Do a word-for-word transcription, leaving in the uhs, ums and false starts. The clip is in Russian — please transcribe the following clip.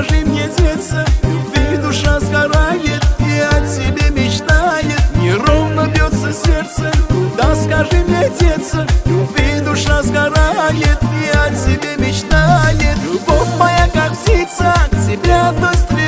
скажи мне деться, любви душа сгорает и о тебе мечтает. Неровно бьется сердце, куда скажи мне деться, любви душа сгорает и о тебе мечтает. Любовь моя как птица, к тебе одной стреляет.